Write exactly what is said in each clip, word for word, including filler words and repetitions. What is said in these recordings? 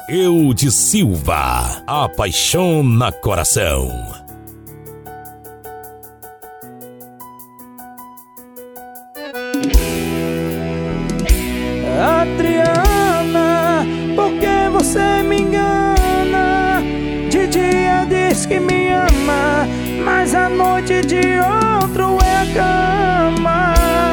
Eude Silva, apaixona coração. Adriana, por que você me engana? De dia diz que me ama, mas à noite de outro é a cama.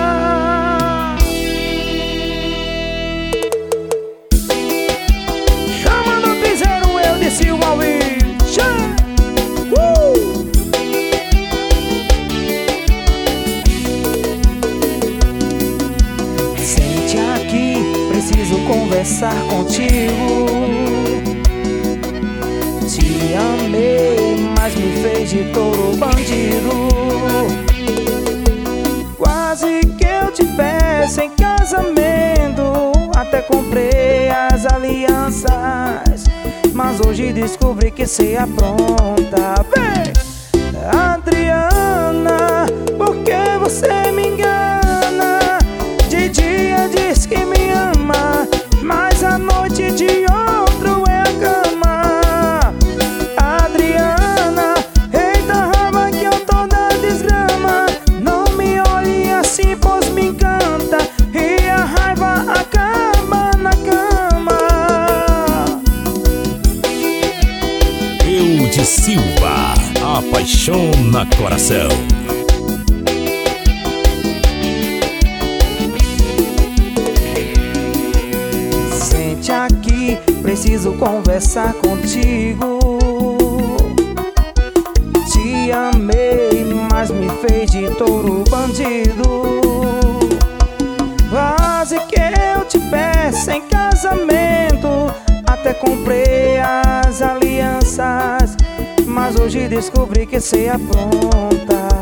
Chama no piseiro, eu desci o Alvi. Uh! Sente aqui, preciso conversar contigo. Te amei, mas me fez de touro bandido. Quase que eu te peço em casamento, até comprei as alianças, mas hoje descobri que cê apronta. Vem! Adriana, por que você me engana? De dia diz que me ama, mas à noite de outro é a cama. Adriana, eita raba que eu tô da desgrama. Não me olhe assim, pois me encanta, e a raiva acaba na cama. Eude Silva, apaixona coração. Sente aqui, preciso conversar contigo. Te amei, mas me fez de touro bandido. Quase que eu te peço em casamento, até comprei as alianças, mas hoje descobri que cê apronta.